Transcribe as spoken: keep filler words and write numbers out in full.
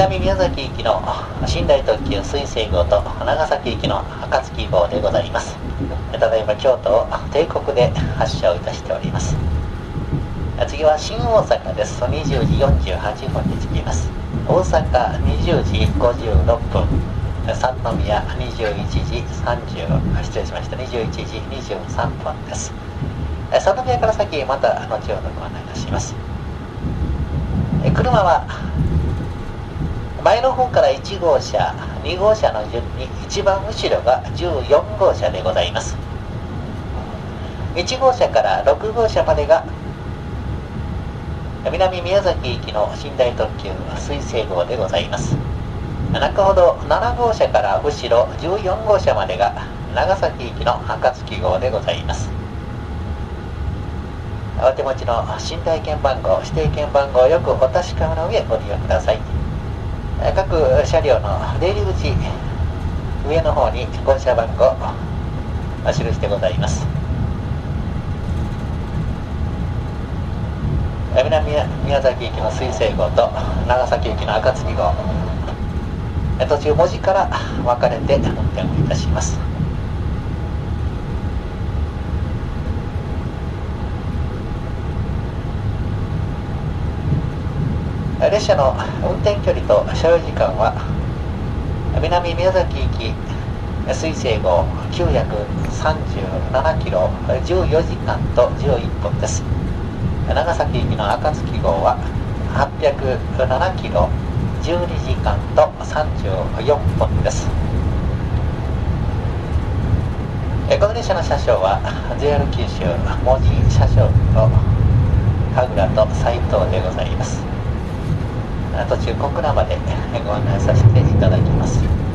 南宮崎行きの寝台特急水星号と長崎行きの暁号でございます。ただいま京都を定刻で発車をいたしております。次は新大阪です。にじゅうじよんじゅうはっぷんに着きます。大阪にじゅうじごじゅうろっぷん、三宮にじゅういちじさんじゅう失礼しましたにじゅういちじにじゅうさんぷんです。三宮から先また後ほどご案内いたします。車は前の方からいち号車に号車の順に一番後ろがじゅうよん号車でございます。いち号車からろく号車までが南宮崎行きの寝台特急水星号でございます。中ほどなな号車から後ろじゅうよん号車までが長崎行きの暁号でございます。お手持ちの寝台券番号、指定券番号をよくお確かめの上ご利用ください。各車両の出入り口上の方に号車番号記してございます。南宮崎行きの水星号と長崎行きの暁号、途中門司から分かれて運転をいたします。列車の運転距離と所要時間は南宮崎行き水星号きゅうひゃくさんじゅうななキロじゅうよじかんとじゅういっぷんです。長崎行きの暁号ははっぴゃくななキロじゅうにじかんとさんじゅうよんぷんです。この列車の車掌は ジェイアール 九州門司車掌部の神楽と斉藤でございます。途中小倉までご案内させていただきます。